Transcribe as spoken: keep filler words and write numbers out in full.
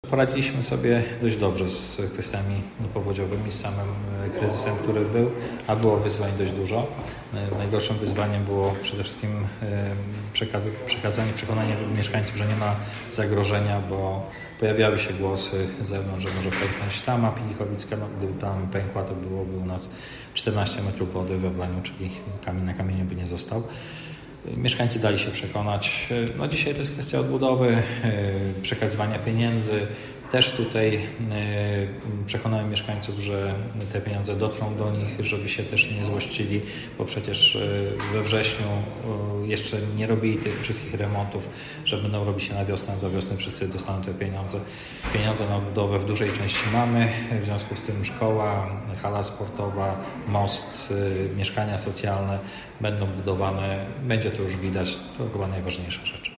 Poradziliśmy sobie dość dobrze z kwestiami powodziowymi, z samym kryzysem, który był, a było wyzwań dość dużo. Najgorszym wyzwaniem było przede wszystkim przekazanie, przekonanie mieszkańców, że nie ma zagrożenia, bo pojawiały się głosy z zewnątrz, że może pęknąć tama Pilichowicka. No, gdyby tam pękła, to byłoby u nas czternaście metrów wody we Wleniu, czyli kamień na kamieniu by nie został. Mieszkańcy dali się przekonać. No dzisiaj to jest kwestia odbudowy, przekazywania pieniędzy. Też tutaj przekonałem mieszkańców, że te pieniądze dotrą do nich, żeby się też nie złościli, bo przecież we wrześniu jeszcze nie robili tych wszystkich remontów, że będą robić się na wiosnę, do wiosny wszyscy dostaną te pieniądze. Pieniądze na odbudowę w dużej części mamy, w związku z tym szkoła, hala sportowa, most, mieszkania socjalne będą budowane, będzie to już widać, to chyba najważniejsza rzecz.